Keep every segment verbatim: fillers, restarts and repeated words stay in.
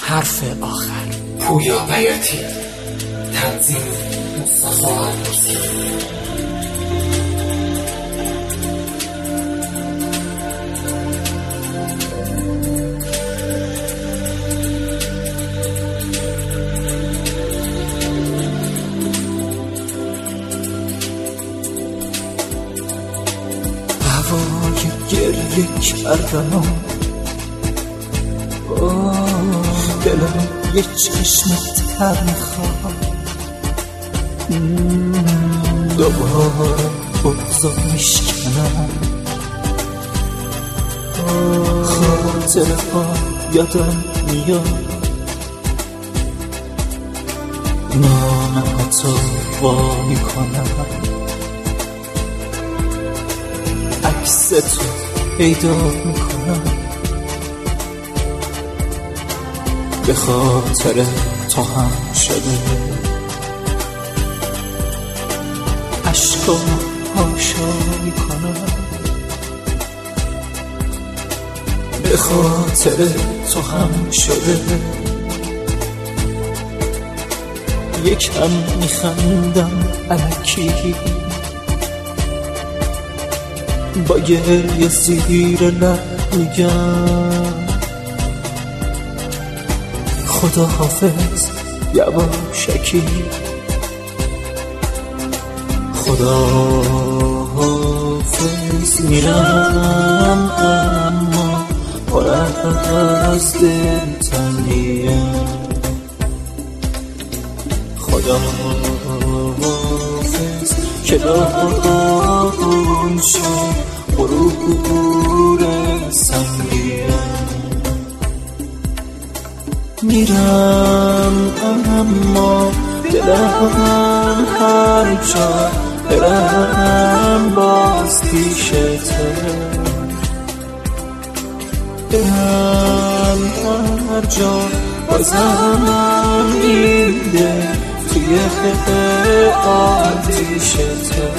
حرف آخر. پویا بیاتی، تنظیم مصطفی عباسی. هوای گریه کردم، دلم یه چشم تر میخواد، دوباره بغضا میشکنم، خاطره ها یادم میاد، نامه تو وا میکنم، عکس تو پیدا میکنم، به خاطر تو هم شده عشقا هاشا میکنم، به خاطر تو هم شده یکم میخندم الکی، با گریه زیر لب میگم خدا حافظ یواشکی، خدا حافظ میرم اما پر از دلتنگیم، خدا حافظ که داغون شد غرور سنگیم، میرم اما دلم هر جا برم باز پیشته، برم هر جا بازم میده توی آتیشته،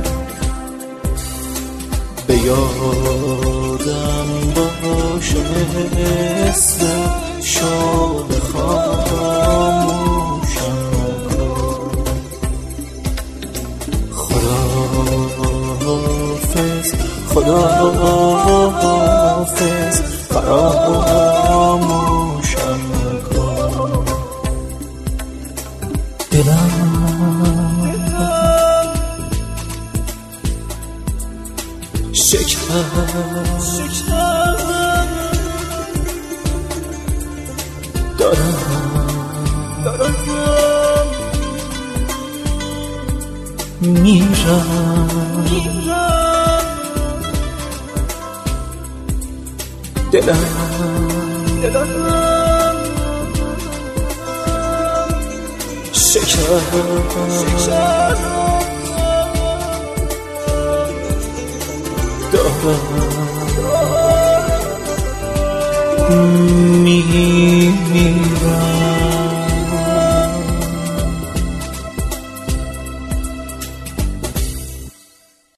به یادم باشه مثل شاد خاموشم کن، خدا حافظ خدا حافظ فراموشم کن، دلم شکست دارم دارم میرم دلم دلم شکست دارم میرم